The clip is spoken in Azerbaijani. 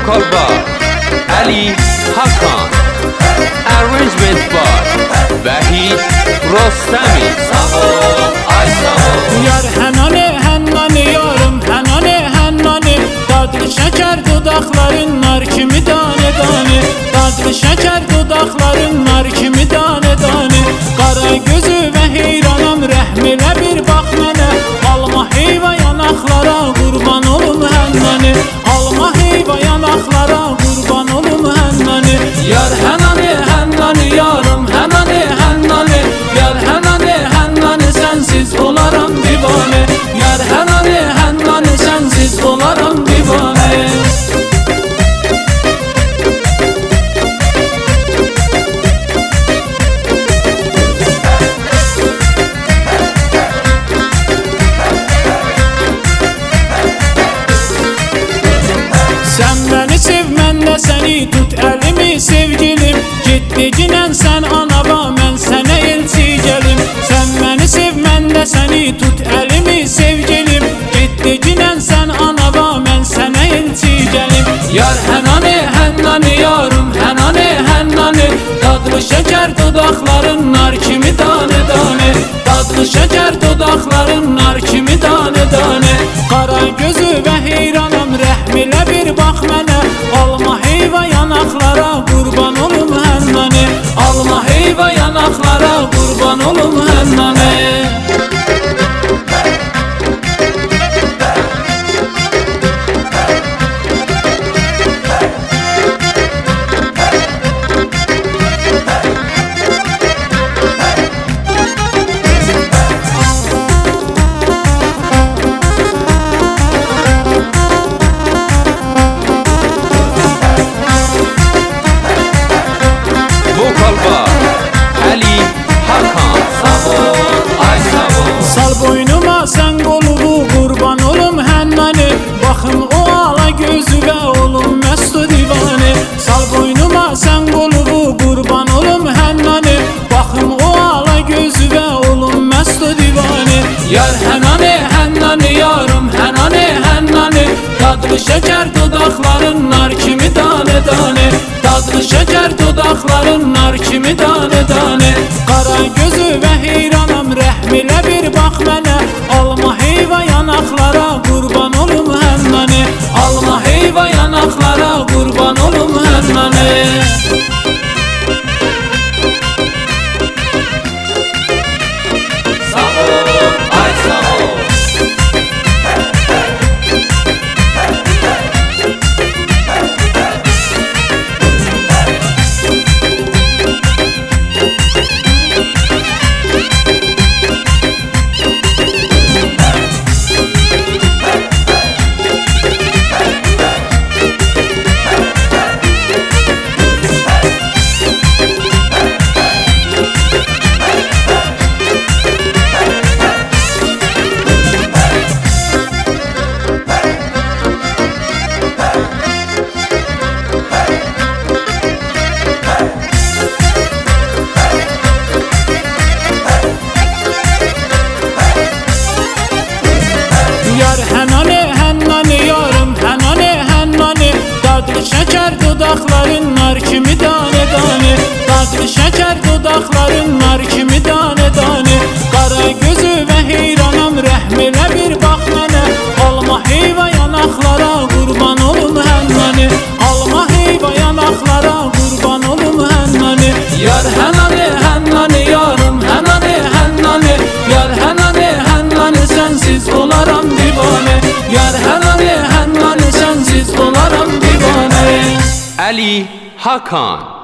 Vocal by Ali Hakan. Arrangement by Vahid Rostami. Yar hənani yarım hənani Dadlı şeker dudakların nar kimi tane tane Dadlı şeker dudakların nar kimi tane tane Qara gözü ve heyranam rəhmilə bir bax mənə Alma heyva yanaqlara qurban olum hənani Alma heyva yanaqlara qurban olum hənani Yar hənani yarım hənani Yar hənani sensiz olaram divane Yar hənani sensiz olaram divane Sen beni sev, mən də səni tut əlimi sevgilim Getdiginən sən anaba, mən sənə elçi gəlim Sen beni sev, mən də səni tut əlimi sevgilim Getdiginən sən anaba, mən sənə elçi gəlim Yar hənani yarım hənani Dadlı şeker dudakların nar kimi tane tane Dadlı şeker dudakların nar kimi tane tane Qara gözü ve heyranam rəhmilə bir bax mənə Alma heyva yanaqlara qurban olum hənani Alma heyva yanaqlara qurban olum hənani Vocal by Ali Hakan. Sal boynuma sen qolubu qurban olum hənani Baxım o ala gözü və olum məstu divane Sal boynuma sen qolubu qurban olum hənani Baxım o ala gözü və olum məstu divane Yar hənani yarım hənani Dadlı şeker dudakların nar kimi tane tane Dadlı şeker dudakların nar kimi tane tane Qara gözü ve heyranam rəhmilə bir bax mənə Alma heyva yanaqlara qurban olum hənani Alma heyva yanaqlara qurban olum hənani Yar hənani yarım hənani Dadlı şeker dudakların nar kimi tane tane Dadlı şeker dudakların nar kimi tane tane Qara gözü ve heyranam rəhmilə bir bax mənə Alma heyva yanaqlara qurban olum hənani Alma heyva yanaqlara qurban olum hənani Yar hənani yarım hənani Yar hənani sensiz olaram divane Yar hənani sensiz olaram divane Ali Hakan.